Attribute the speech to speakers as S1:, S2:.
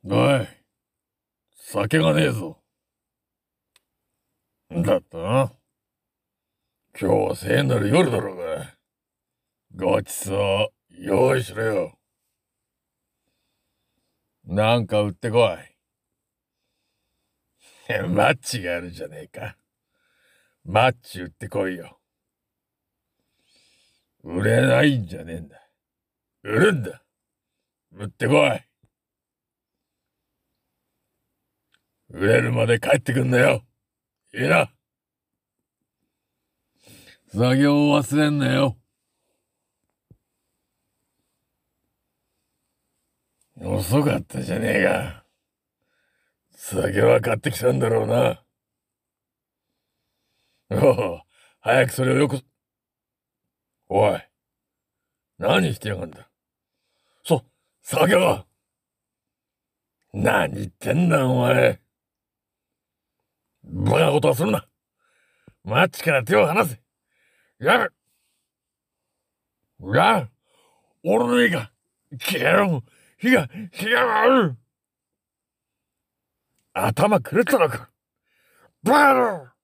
S1: おい、酒がねえぞ。んだったな。今日は聖なる夜だろうが。ごちそう、用意しろよ。なんか売ってこい。マッチがあるじゃねえか。マッチ売ってこいよ。売れないんじゃねえんだ。売るんだ。売ってこい。売れるまで帰ってくんなよ。いいな。作業を忘れんなよ。遅かったじゃねえか。酒は買ってきたんだろうな。おお、早くそれをよく。おい、何してやがんだ。酒は。何言ってんだ、お前。バカなことはするな。マッチから手を離せ。やる。俺の家が、消えろ。火がある。頭狂ったのか。バカ野郎。